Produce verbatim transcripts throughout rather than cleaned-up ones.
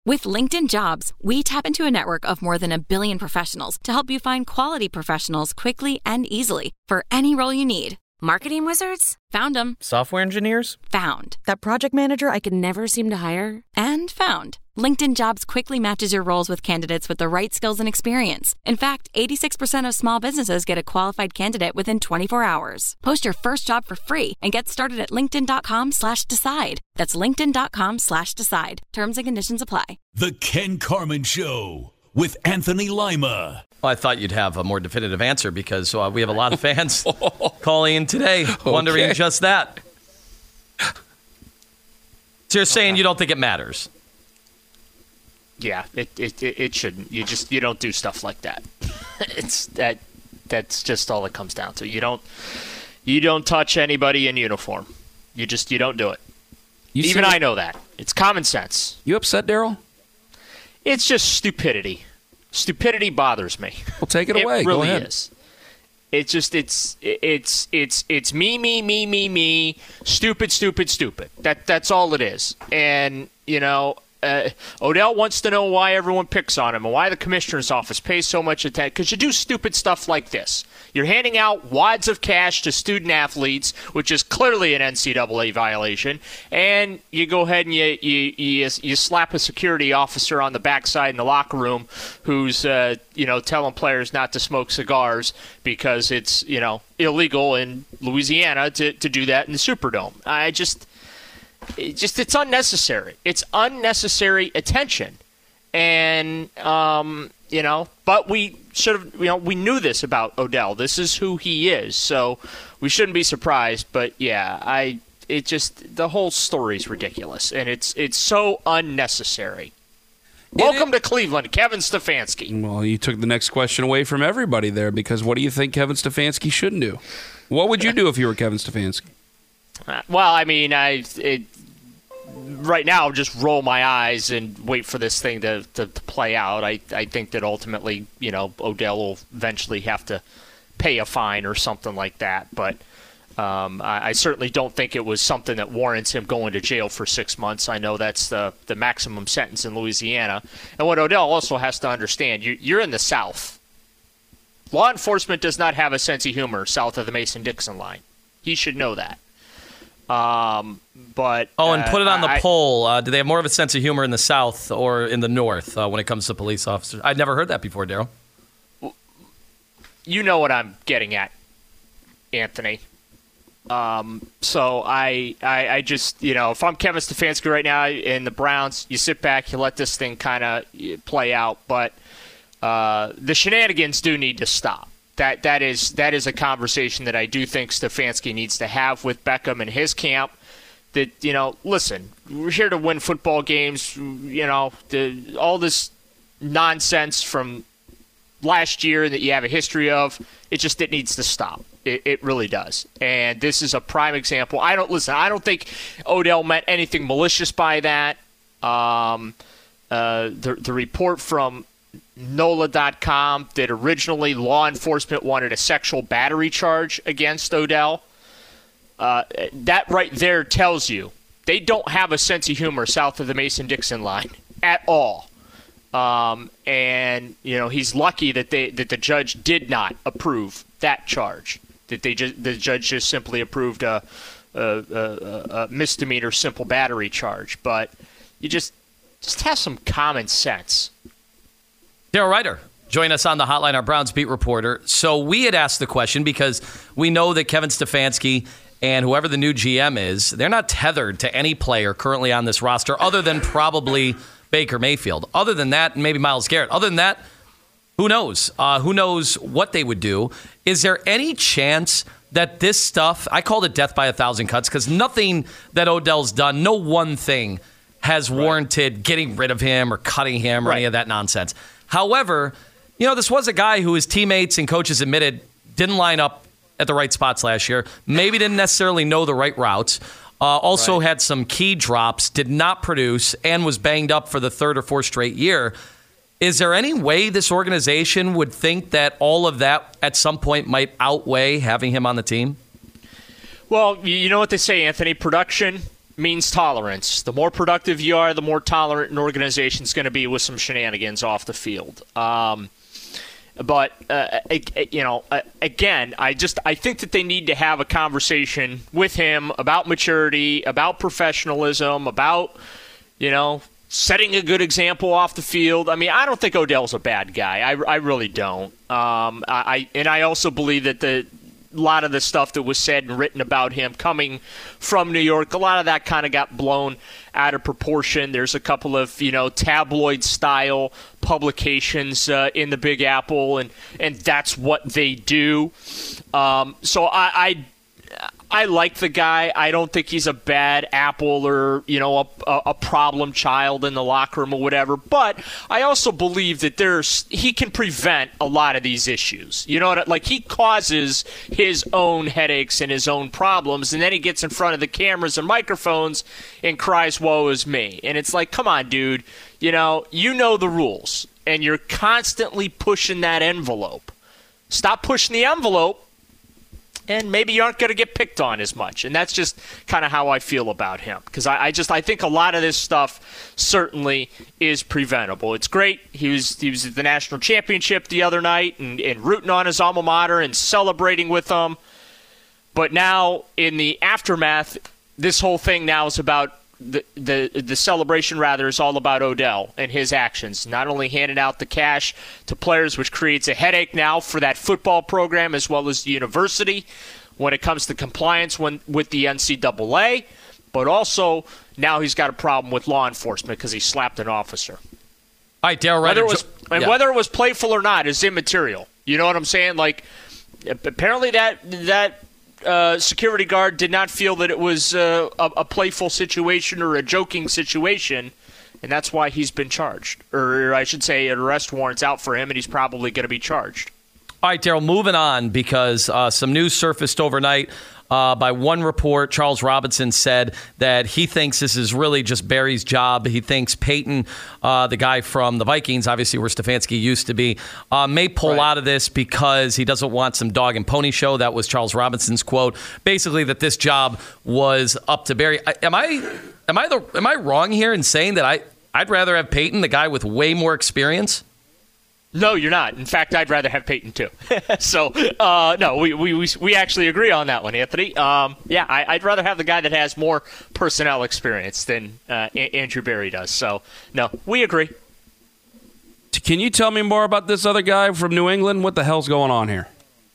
With LinkedIn Jobs, we tap into a network of more than a billion professionals to help you find quality professionals quickly and easily for any role you need. Marketing wizards? Found them. Software engineers? Found. That project manager I could never seem to hire? And found. LinkedIn Jobs quickly matches your roles with candidates with the right skills and experience. In fact, eighty-six percent of small businesses get a qualified candidate within twenty-four hours. Post your first job for free and get started at linkedin.com slash decide. That's linkedin.com slash decide. Terms and conditions apply. The Ken Carman Show with Anthony Lima. Well, I thought you'd have a more definitive answer because uh, we have a lot of fans calling in today wondering Okay. just that. So you're saying you don't think it matters? Yeah, it, it it it shouldn't. You just you don't do stuff like that. It's that that's just all it comes down to. You don't you don't touch anybody in uniform. You just you don't do it. You Even see- I know that. It's common sense. You upset, Daryl? It's just stupidity. Stupidity bothers me. Well, take it away. It Go really ahead. is. It's just it's it's it's it's me me me me me stupid stupid stupid. That that's all it is. And you know, uh, Odell wants to know why everyone picks on him and why the commissioner's office pays so much attention. Because you do stupid stuff like this. You're handing out wads of cash to student athletes, which is clearly an N C double A violation, and you go ahead and you you you, you slap a security officer on the backside in the locker room who's uh, you know telling players not to smoke cigars because it's you know illegal in Louisiana to, to do that in the Superdome. I just it just it's unnecessary. It's unnecessary attention, and um, you know, but we should have, you know, we knew this about Odell. This is who he is, so we shouldn't be surprised. But yeah, I it just the whole story's ridiculous, and it's it's so unnecessary. Welcome to Cleveland, Kevin Stefanski. Well, you took the next question away from everybody there because what do you think Kevin Stefanski shouldn't do? What would you do if you were Kevin Stefanski? Uh, well, I mean, I it, right now just roll my eyes and wait for this thing to, to, to play out. I, I think that ultimately, you know, Odell will eventually have to pay a fine or something like that. But um, I, I certainly don't think it was something that warrants him going to jail for six months. I know that's the, the maximum sentence in Louisiana. And what Odell also has to understand, you, you're in the South. Law enforcement does not have a sense of humor south of the Mason-Dixon line. He should know that. Um, but Oh, and uh, put it on the I, poll. Uh, do they have more of a sense of humor in the South or in the North uh, when it comes to police officers? I'd never heard that before, Daryl. You know what I'm getting at, Anthony. Um, so I, I, I just, you know, if I'm Kevin Stefanski right now in the Browns, you sit back, you let this thing kind of play out. But uh, the shenanigans do need to stop. That that is that is a conversation that I do think Stefanski needs to have with Beckham and his camp. That, you know, listen, we're here to win football games. You know, the, all this nonsense from last year that you have a history of, it just it needs to stop. It, it really does. And this is a prime example. I don't listen. I don't think Odell meant anything malicious by that. Um, uh, the the report from N O L A dot com that originally law enforcement wanted a sexual battery charge against Odell. Uh, that right there tells you they don't have a sense of humor south of the Mason-Dixon line at all. Um, and you know he's lucky that they that the judge did not approve that charge. That they just the judge just simply approved a, a, a, a misdemeanor simple battery charge. But you just just have some common sense. Daryl Ryder, join us on the hotline, our Browns beat reporter. So we had asked the question because we know that Kevin Stefanski and whoever the new G M is, they're not tethered to any player currently on this roster other than probably Baker Mayfield. Other than that, maybe Myles Garrett. Other than that, who knows? Uh, who knows what they would do? Is there any chance that this stuff, I called it death by a thousand cuts because nothing that Odell's done, no one thing has warranted right. getting rid of him or cutting him or right. any of that nonsense. However, you know, this was a guy who his teammates and coaches admitted didn't line up at the right spots last year, maybe didn't necessarily know the right routes, uh, also right. had some key drops, did not produce, and was banged up for the third or fourth straight year. Is there any way this organization would think that all of that at some point might outweigh having him on the team? Well, you know what they say, Anthony, production means tolerance. The more productive you are, the more tolerant an organization's going to be with some shenanigans off the field. Um, but uh, you know, again, I just I think that they need to have a conversation with him about maturity, about professionalism, about you know setting a good example off the field. I mean, I don't think Odell's a bad guy. I, I really don't. Um, I and I also believe that the. A lot of the stuff that was said and written about him coming from New York, a lot of that kind of got blown out of proportion. There's a couple of, you know, tabloid-style publications uh, in the Big Apple, and, and that's what they do. Um, so I, I I like the guy. I don't think he's a bad apple or, you know, a, a problem child in the locker room or whatever. But I also believe that there's he can prevent a lot of these issues. You know, like he causes his own headaches and his own problems, and then he gets in front of the cameras and microphones and cries, "Woe is me." And it's like, come on, dude. You know, you know the rules, and you're constantly pushing that envelope. Stop pushing the envelope. And maybe you aren't going to get picked on as much. And that's just kind of how I feel about him. Because I, I just I think a lot of this stuff certainly is preventable. It's great. He was he was at the national championship the other night and, and rooting on his alma mater and celebrating with them. But now in the aftermath, this whole thing now is about the the the celebration rather is all about Odell and his actions. Not only handing out the cash to players, which creates a headache now for that football program as well as the university when it comes to compliance when, with the N C double A, but also now he's got a problem with law enforcement because he slapped an officer. All right, Daryl Ruiter. Whether it was, and yeah. whether it was playful or not is immaterial. You know what I'm saying? Like, apparently that that. Uh, security guard did not feel that it was uh, a, a playful situation or a joking situation, and that's why he's been charged. Or I should say an arrest warrant's out for him, and he's probably going to be charged. All right, Daryl, moving on because uh, some news surfaced overnight. Uh, by one report, Charles Robinson said that he thinks this is really just Barry's job. He thinks Peyton, uh, the guy from the Vikings, obviously where Stefanski used to be, uh, may pull right. out of this because he doesn't want some dog and pony show. That was Charles Robinson's quote. Basically, that this job was up to Barry. I, am I am I the am I wrong here in saying that I I'd rather have Peyton, the guy with way more experience? No, you're not. In fact, I'd rather have Peyton too. so, uh, no, we, we we actually agree on that one, Anthony. Um, yeah, I, I'd rather have the guy that has more personnel experience than uh, a- Andrew Berry does. So, no, we agree. Can you tell me more about this other guy from New England? What the hell's going on here?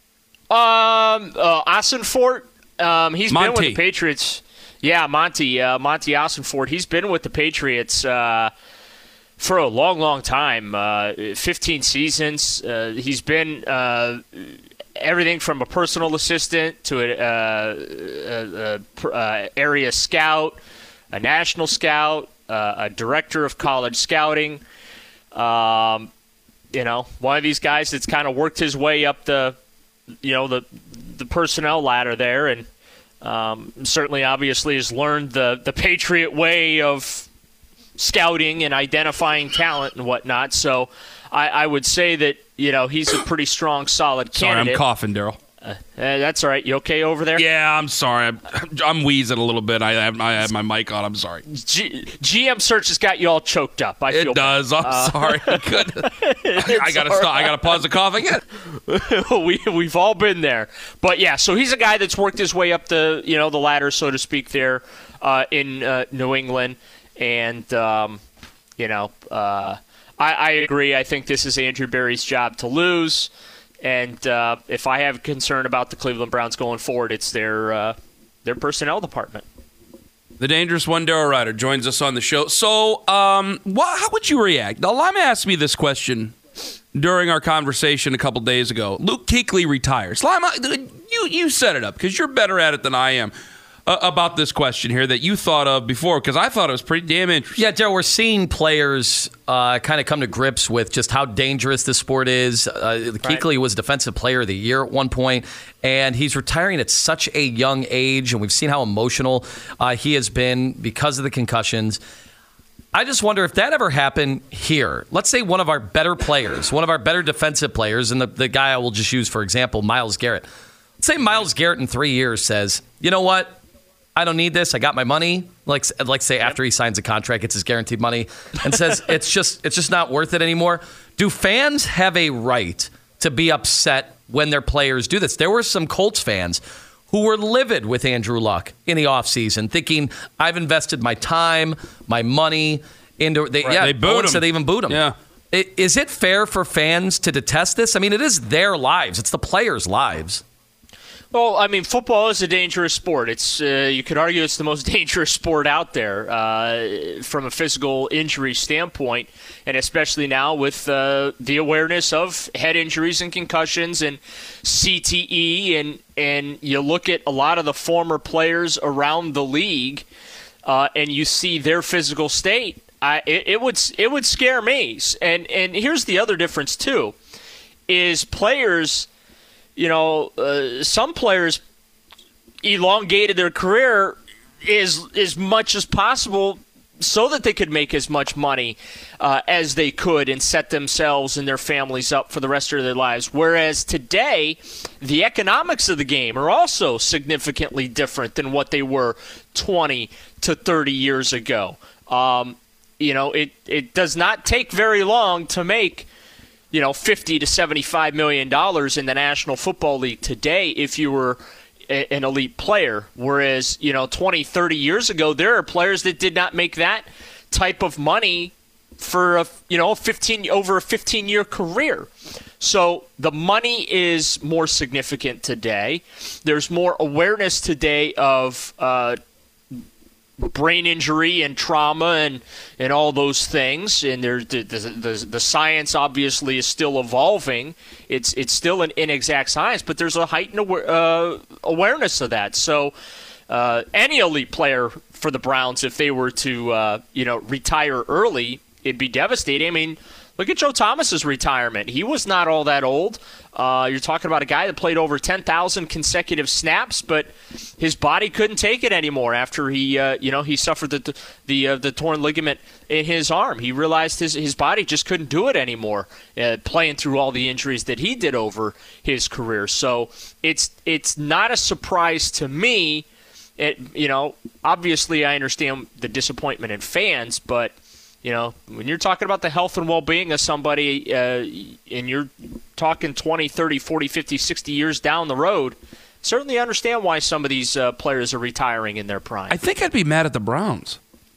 Um, uh, Ossenfort. Um, he's Monty. been with the Patriots. Yeah, Monty. Uh, Monty Ossenfort. He's been with the Patriots. Uh, For a long, long time, uh, fifteen seasons. Uh, he's been uh, everything from a personal assistant to an uh, a, a, a area scout, a national scout, uh, a director of college scouting. Um, you know, one of these guys that's kind of worked his way up the, you know, the the personnel ladder there, and um, certainly, obviously, has learned the the Patriot way of scouting and identifying talent and whatnot. So I, I would say that, you know, he's a pretty strong, solid candidate. Sorry, I'm coughing, Daryl. Uh, that's all right. You okay over there? Yeah, I'm sorry. I'm, I'm wheezing a little bit. I have, I have my mic on. I'm sorry. G- GM Search has got you all choked up. I it feel does. I'm uh, sorry. I, I, I gotta stop. Right. I gotta pause the coughing. we we've all been there. But yeah, so he's a guy that's worked his way up the you know the ladder, so to speak, there uh, in uh, New England. And, um, you know, uh, I, I agree. I think this is Andrew Berry's job to lose. And uh, if I have concern about the Cleveland Browns going forward, it's their uh, their personnel department. The dangerous one, Daryl Ruiter, joins us on the show. So um, what, how would you react? Now, Lima asked me this question during our conversation a couple days ago. Luke Kuechly retires. Lima, you, you set it up because you're better at it than I am. Uh, about this question here that you thought of before, because I thought it was pretty damn interesting. Yeah, Daryl, we're seeing players uh, kind of come to grips with just how dangerous this sport is. Uh, right. Kuechly was Defensive Player of the Year at one point, and he's retiring at such a young age, and we've seen how emotional uh, he has been because of the concussions. I just wonder if that ever happened here. Let's say one of our better players, one of our better defensive players, and the, the guy I will just use for example, Myles Garrett. Let's say Myles Garrett in three years says, you know what? I don't need this. I got my money. Like, like say after he signs a contract, gets his guaranteed money, and says it's just it's just not worth it anymore. Do fans have a right to be upset when their players do this? There were some Colts fans who were livid with Andrew Luck in the offseason, thinking, I've invested my time, my money into they, right. yeah, they booed him. Said they even booed him. Yeah. Is it fair for fans to detest this? I mean, it is their lives. It's the players' lives. Well, I mean, football is a dangerous sport. It's uh, you could argue it's the most dangerous sport out there uh, from a physical injury standpoint, and especially now with uh, the awareness of head injuries and concussions and C T E, and and you look at a lot of the former players around the league, uh, and you see their physical state. I, it, it would it would scare me. And and here's the other difference too, is players. You know, uh, some players elongated their career as as much as possible so that they could make as much money uh, as they could and set themselves and their families up for the rest of their lives. Whereas today, the economics of the game are also significantly different than what they were twenty to thirty years ago. Um, you know, it, it does not take very long to make you know, fifty to seventy-five million dollars in the National Football League today if you were a, an elite player. Whereas, you know, twenty, thirty years ago, there are players that did not make that type of money for, a, you know, fifteen over a fifteen-year career. So the money is more significant today. There's more awareness today of uh, brain injury and trauma and, and all those things, and there, the, the, the, the science obviously is still evolving. It's it's still an inexact science, but there's a heightened aware, uh, awareness of that. So uh, any elite player for the Browns, if they were to uh, you know retire early, it'd be devastating. I mean, look at Joe Thomas's retirement. He was not all that old. Uh, you're talking about a guy that played over ten thousand consecutive snaps, but his body couldn't take it anymore after he, uh, you know, he suffered the the uh, the torn ligament in his arm. He realized his his body just couldn't do it anymore, uh, playing through all the injuries that he did over his career. So it's it's not a surprise to me. It, you know, obviously I understand the disappointment in fans, but you know, when you're talking about the health and well-being of somebody uh, and you're talking twenty, thirty, forty, fifty, sixty years down the road, certainly understand why some of these uh, players are retiring in their prime. I think I'd be mad at the Browns.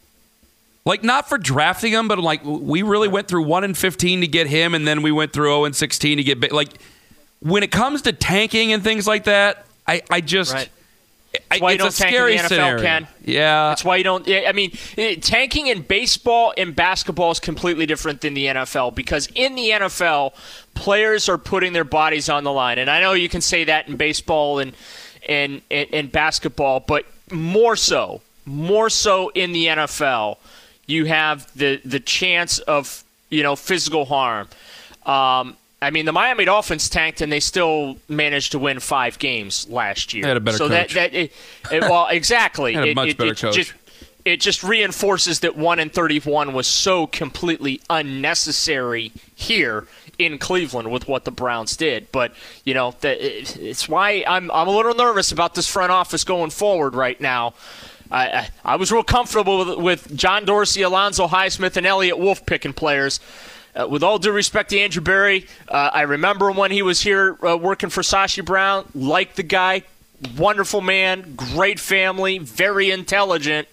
Like, not for drafting him, but like we really went through one and fifteen to get him, and then we went through oh and sixteen to get ba- – like, when it comes to tanking and things like that, I, I just right. – That's why you don't it's a tank scary in the N F L, scenario. Ken. Yeah. That's why you don't. I mean, tanking in baseball and basketball is completely different than the N F L because in the N F L, players are putting their bodies on the line. And I know you can say that in baseball and and, and, and basketball, but more so, more so in the N F L, you have the, the chance of, you know, physical harm. Um I mean, the Miami Dolphins tanked, and they still managed to win five games last year. They had a better so coach. that that it, it, well, exactly. Had a it, much it, better it coach. Just, it just reinforces that one and thirty-one was so completely unnecessary here in Cleveland with what the Browns did. But you know, the, it, it's why I'm I'm a little nervous about this front office going forward right now. I I, I was real comfortable with, with John Dorsey, Alonzo Highsmith, and Elliott Wolf picking players. Uh, with all due respect to Andrew Berry, uh, I remember when he was here uh, working for Sashi Brown. Liked the guy, wonderful man, great family, very intelligent.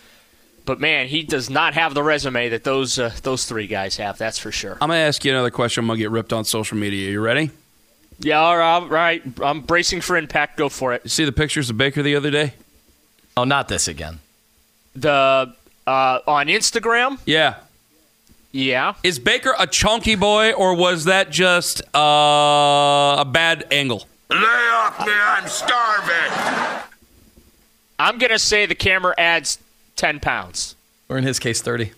But man, he does not have the resume that those uh, those three guys have. That's for sure. I'm going to ask you another question. I'm going to get ripped on social media. You ready? Yeah, all right, all right. I'm bracing for impact. Go for it. You see the pictures of Baker the other day? Oh, not this again. The uh, on Instagram. Yeah. Yeah. Is Baker a chunky boy, or was that just uh, a bad angle? Lay off me, I'm starving. I'm going to say the camera adds ten pounds. Or in his case, thirty.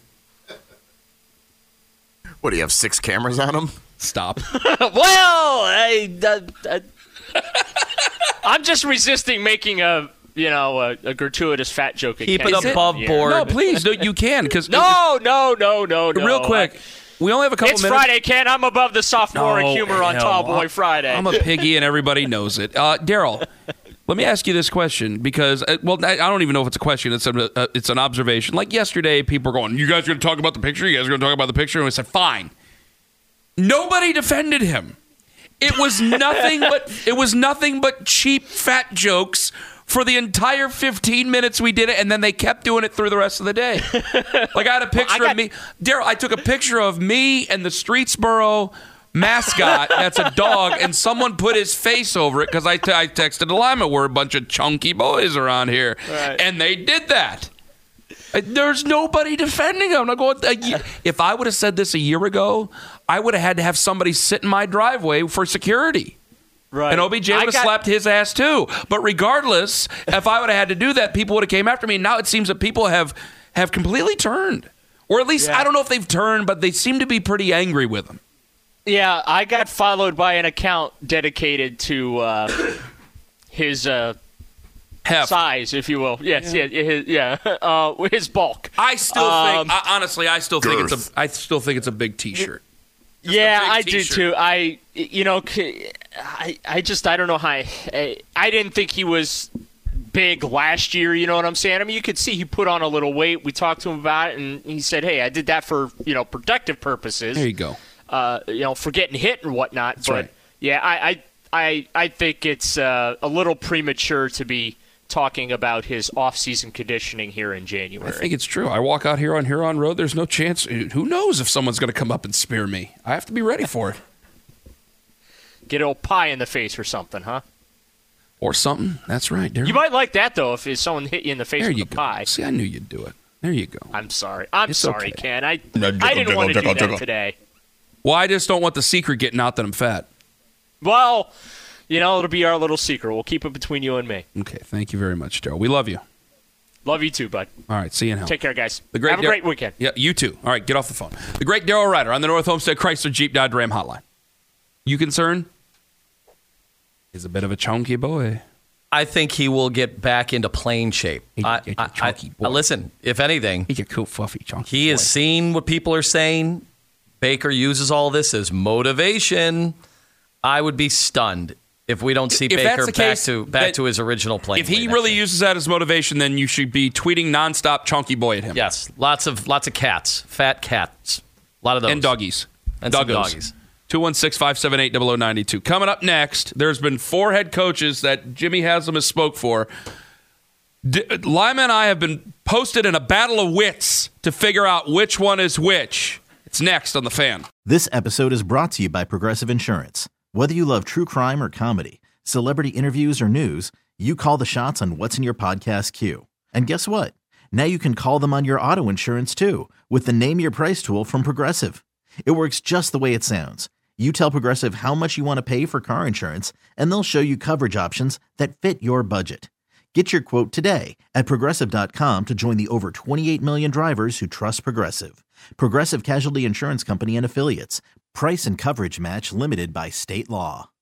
What, do you have six cameras on him? Stop. well, I, uh, uh, I'm just resisting making a, you know, a, a gratuitous fat joke. Keep again. it above Yeah. board. No, please. No, you can. Cause No, no, no, no, no. Real quick. I, we only have a couple it's minutes. Friday, Ken. I'm above the sophomoric No, humor on hell, Tall Boy I'm- Friday. I'm a piggy, and everybody knows it. Uh, Daryl, Let me ask you this question because, uh, well, I, I don't even know if it's a question. It's a, uh, it's an observation. Like yesterday, people were going, you guys are going to talk about the picture? You guys are going to talk about the picture? And we said, fine. Nobody defended him. It was nothing but it was nothing but cheap fat jokes for the entire fifteen minutes we did it, and then they kept doing it through the rest of the day. Like I had a picture well, got- of me. Daryl, I took a picture of me and the Streetsboro mascot. That's a dog, and someone put his face over it because I, t- I texted Lima, we're a bunch of chunky boys around here. Right. And they did that. There's nobody defending him. I'm going, if I would have said this a year ago, I would have had to have somebody sit in my driveway for security. Right. And O B J would have got- slapped his ass too. But regardless, if I would have had to do that, people would have came after me. Now it seems that people have, have completely turned. Or at least, yeah. I don't know if they've turned, but they seem to be pretty angry with him. Yeah, I got followed by an account dedicated to uh, his uh, size, if you will. Yes, yeah, yeah, his, yeah. Uh, his bulk. I still um, think, I, honestly, I still think girth. it's a, I still think it's a big T-shirt. Just yeah, I t-shirt. do too. I, you know, I, I just, I don't know how. I, I didn't think he was big last year. You know what I'm saying? I mean, you could see he put on a little weight. We talked to him about it, and he said, "Hey, I did that for you know protective purposes." There you go. Uh, you know, for getting hit and whatnot. That's but right. yeah, I, I, I, I think it's uh, a little premature to be talking about his off-season conditioning here in January. I think it's true. I walk out here on Huron Road. There's no chance. Who knows if someone's going to come up and spear me? I have to be ready for it. Get a old pie in the face or something, huh? Or something. That's right, Darryl. You might like that though if someone hit you in the face there with you a go. pie. See, I knew you'd do it. There you go. I'm sorry. I'm it's sorry, okay. Ken. I No, I jiggle, didn't jiggle, want to jiggle, do that jiggle. today. Well, I just don't want the secret getting out that I'm fat. Well, you know, it'll be our little secret. We'll keep it between you and me. Okay, thank you very much, Darryl. We love you. Love you too, bud. All right, see you in hell. Take care, guys. The great Have a Dar- great weekend. Yeah, you too. All right, get off the phone. The great Darryl Ryder on the North Homestead Chrysler Jeep Dodge Ram hotline. You concerned? He's a bit of a chunky boy. I think he will get back into playing shape. He's I, a I, chunky I, boy. listen, if anything, He's a cool, fluffy chunky he boy. has seen what people are saying. Baker uses all this as motivation. I would be stunned if we don't see If that's Baker the back case, to back that- to his original playing. If he weight really next year. uses that as motivation, then you should be tweeting nonstop chunky boy at him. Yes, lots of lots of cats, fat cats, a lot of those, And doggies. and some Doggos. doggies. two one six, five seven eight, zero zero nine two. Coming up next, there's been four head coaches that Jimmy Haslam has spoke for. D- Lima and I have been posted in a battle of wits to figure out which one is which. It's next on The Fan. This episode is brought to you by Progressive Insurance. Whether you love true crime or comedy, celebrity interviews or news, you call the shots on what's in your podcast queue. And guess what? Now you can call them on your auto insurance too with the Name Your Price tool from Progressive. It works just the way it sounds. You tell Progressive how much you want to pay for car insurance, and they'll show you coverage options that fit your budget. Get your quote today at Progressive dot com to join the over twenty-eight million drivers who trust Progressive. Progressive Casualty Insurance Company and Affiliates. Price and coverage match limited by state law.